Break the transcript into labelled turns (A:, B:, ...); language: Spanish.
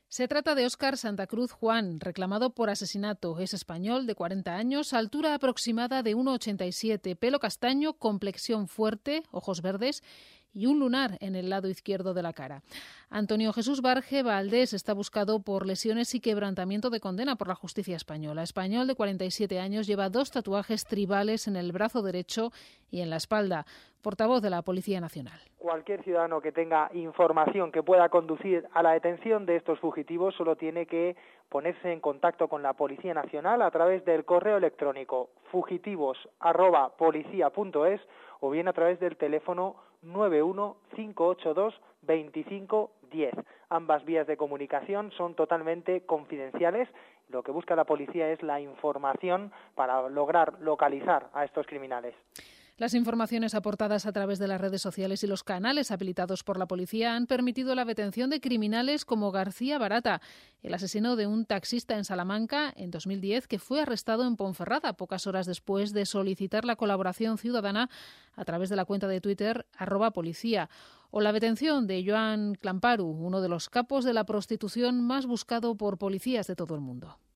A: Se trata de Óscar Santa Cruz Juan, reclamado por asesinato. Es español, de 40 años, altura aproximada de 1,87, pelo castaño, complexión fuerte, ojos verdes y un lunar en el lado izquierdo de la cara. Antonio Jesús Barge Valdés está buscado por lesiones y quebrantamiento de condena por la justicia española. Español de 47 años, lleva 2 tatuajes tribales en el brazo derecho y en la espalda. Portavoz de la Policía Nacional.
B: Cualquier ciudadano que tenga información que pueda conducir a la detención de estos fugitivos solo tiene que ponerse en contacto con la Policía Nacional a través del correo electrónico fugitivos@policia.es o bien a través del teléfono 915822510. Ambas vías de comunicación son totalmente confidenciales. Lo que busca la policía es la información para lograr localizar a estos criminales.
A: Las informaciones aportadas a través de las redes sociales y los canales habilitados por la policía han permitido la detención de criminales como García Barata, el asesino de un taxista en Salamanca en 2010 que fue arrestado en Ponferrada pocas horas después de solicitar la colaboración ciudadana a través de la cuenta de Twitter @policía. O la detención de Joan Clamparu, uno de los capos de la prostitución más buscado por policías de todo el mundo.